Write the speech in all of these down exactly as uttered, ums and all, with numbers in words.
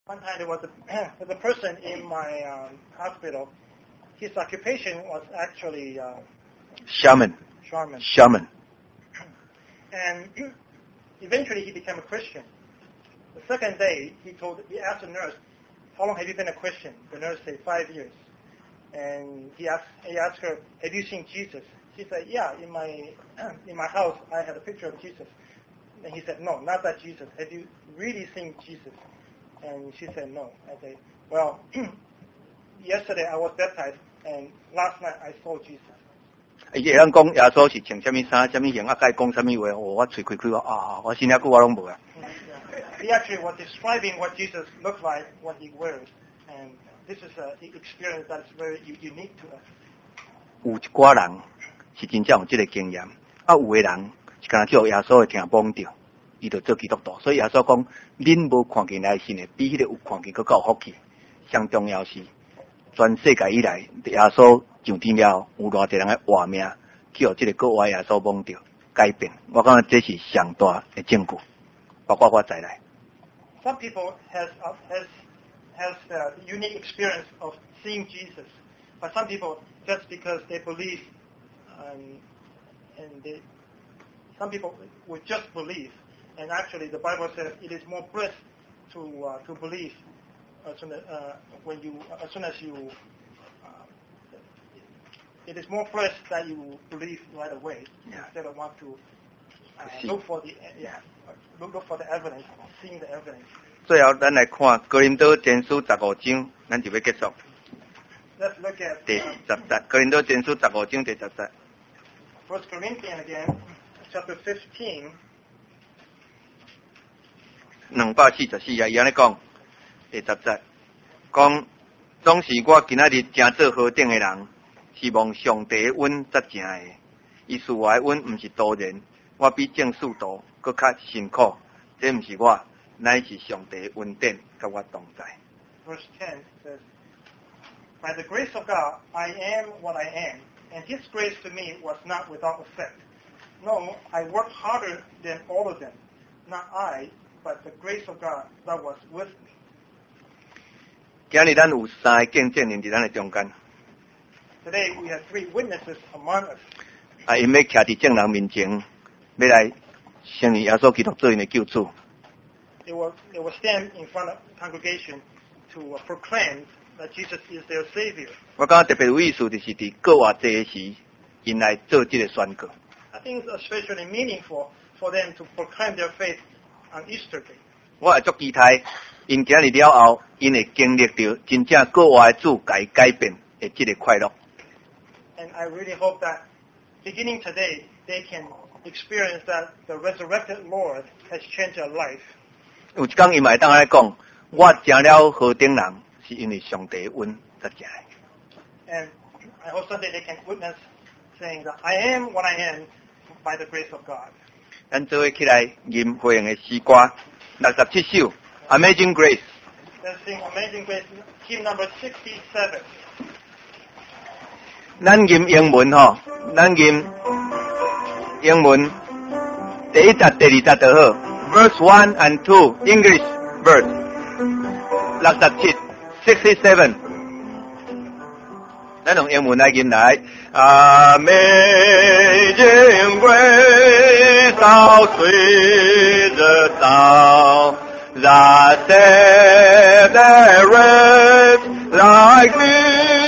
One time there was a, there was a person in my um, hospital. His occupation was actually uh, shaman. Shaman. Shaman. And eventually he became a Christian. The second day he told, he asked the nurse, "How long have you been a Christian?" The nurse said, five years. And he asked, he asked her, "Have you seen Jesus?" She said, "Yeah, in my in my house I had a picture of Jesus." And he said, "No, not that Jesus. Have you really seen Jesus?" And she said, "No." I said, "Well, yesterday I was baptized, and last night I saw Jesus." 伊会晓讲耶稣是穿什么衫、什么型，啊，甲伊讲什么话，哦，我嘴开开我啊，我心遐久我拢无啊。 He actually was describing what Jesus looked like, what he wears, and this is an experience that's very unique to us. 有一寡人是真正有这个经验，啊，有的人是敢若叫耶稣会听帮着，伊就做基督徒。所以耶稣讲，恁无看见来信的，比迄个有看见佫较有福气。上重要是，全世界以来，耶稣上天了，有偌侪人的活命，去互这个国外耶稣帮着改变。我感觉这是上大的证据，包括我在内。 Some people has uh, has has the unique experience of seeing Jesus, but some people just because they believe, um, and they, some people would just believe, and actually the Bible says it is more blessed to uh, to believe as soon as, uh, when you as soon as you. Uh, it is more blessed that you believe right away yeah. instead of want to uh, look for the yeah look, look for the evidence, seeing the evidence. 最后，咱来看哥林多前书十五章，咱就要结束。 Let's look at 第十节，哥林多前书十五章第十节。 First Corinthians again, chapter fifteen. 两百四十四页，伊安尼讲，第十节，讲总是我今仔日正做好顶的人，是望上帝的恩才正的。伊赐我的恩，毋是多人，我比正数多，搁较辛苦，这毋是我。乃是上帝的恩典，甲我同在。 Verse ten says, "By the grace of God, I am what I am, and His grace to me was not without effect. No, I worked harder than all of them. Not I, but the grace of God that was with me." 今日咱有三个见证人伫咱的中间。 Today we have three witnesses among us. 啊，因要徛伫众人面前，要来承认耶稣基督做因的救主。 They will, they will stand in front of the congregation to uh, proclaim that Jesus is their Savior. 我感觉特别有意思，就是伫国外这时，因来做这个宣告。 I think it's especially meaningful for them to proclaim their faith on Easter Day. 我会足期待，因今日了后，因会经历到真正国外的主改改变的这个快乐。 And I really hope that beginning today, they can experience that the resurrected Lord has changed their life. 有一天，伊嘛会当来讲，我成了何等人，是因为上帝恩才成的。 And I hope someday they can witness saying that I am what I am by the grace of God. 咱做伙起来吟会用的诗歌，六十七首《Amazing Grace》。 Let's sing Amazing Grace, hymn number sixty-seven. 咱吟英文吼，咱吟英文第一节、第二节就好。Verse one and two, English verse. 六十七 sixty-seven. 咱用英文来吟来。Amazing grace, how sweet the sound that saved a wretch like me.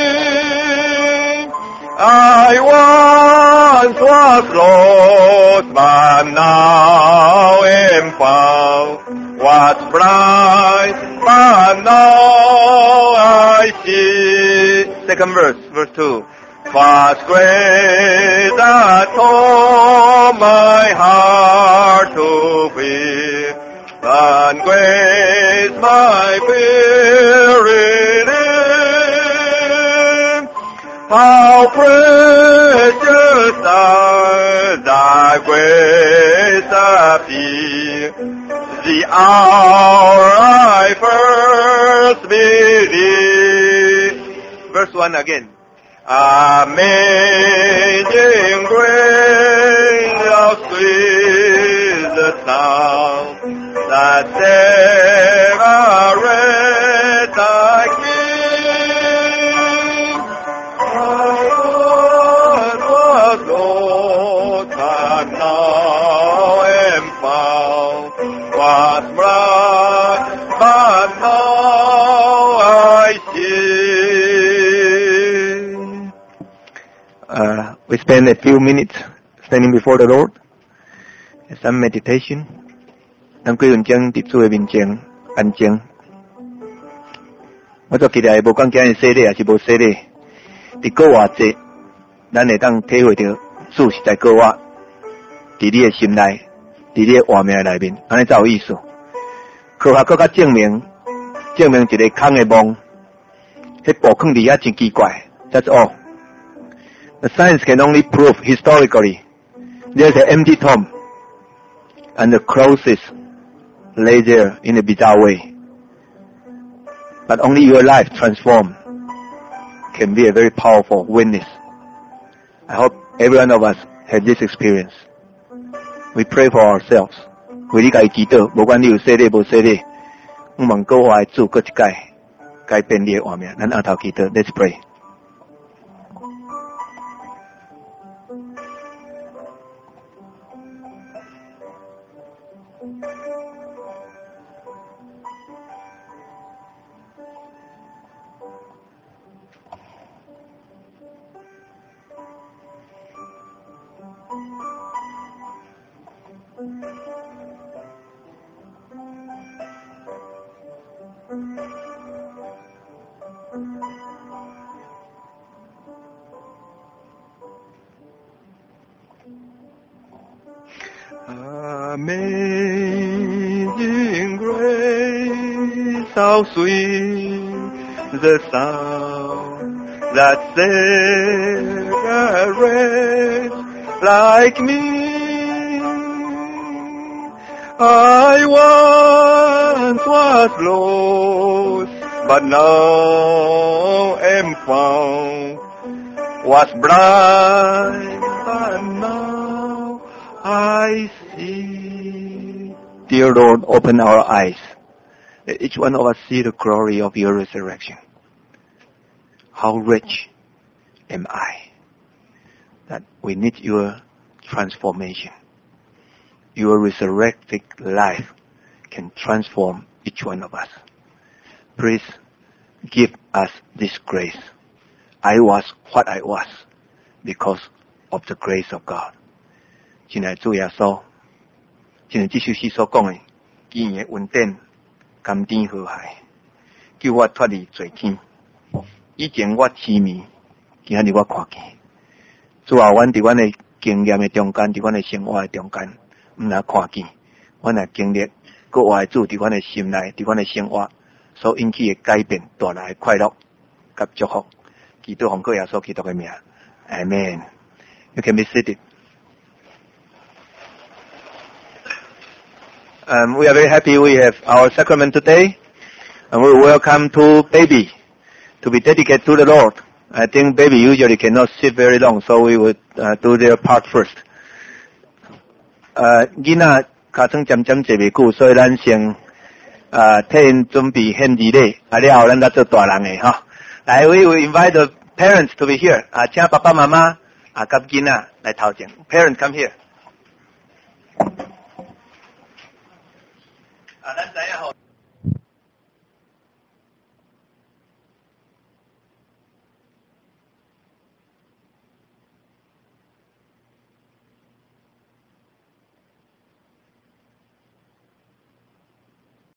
I once was lost, but now am found. Was blind, but now I see. Second verse, verse two. Was grace that taught my heart to fear, and grace my spirit in. How precious does thy grace appear, the hour I first believed. Verse one again. Amazing grace, how sweet the sound that saved a wretch am how I sin. Uh, we spend a few minutes standing before the Lord. Some meditation. 咱几分钟伫主的面前安靜。我做起來無講今日洗禮，也是無洗禮。伫國外者，咱會當體會到主是在國外，伫你的心內，伫你的畫面內面，安尼才有意思。科學更加證明，證明一個空的夢，迄部放佇遐真奇怪。That's all. The science can only prove historically there's an empty tomb and the closest lay there in a bizarre way. But only your life transformed can be a very powerful witness. I hope every one of us have this experience. We pray for ourselves. 為你家己祈禱，無管你有洗禮無洗禮，我問國外的主各一改，改變你的畫面。咱下頭祈禱 ，Let's pray. Amazing grace, how sweet the sound that saved a wretch like me. I once was lost, but now am found. Was blind, but now I see. Dear Lord, open our eyes. Let each one of us see the glory of your resurrection. How rich am I that we need your transformation. Your resurrected life can transform each one of us. Please give us this grace. I was what I was because of the grace of God. 親愛的主耶穌，真係這首詩所講的，既然穩定、甘甜和諧，叫我脫離罪愆。以前我痴迷，今仔日我看見。主啊，阮佇阮的經驗的中間，佇阮的生活的中間，毋若看見，阮也經歷國外主佇阮的心內，佇阮的生活所引起的改變，帶來的快樂及祝福。祈禱奉靠耶穌基督的名 ，Amen. You can be seated. Um, we are very happy we have our sacrament today, and we welcome two baby to be dedicated to the Lord. I think baby usually cannot sit very long, so we would uh, do their part first. 呃，囡仔卡床漸漸坐袂久，所以咱先呃替因準備獻儀禮，啊了後咱再做大人的哈。來 ，we will invite the parents to be here. 啊，請爸爸媽媽啊，甲囡仔來頭前。Parents come here.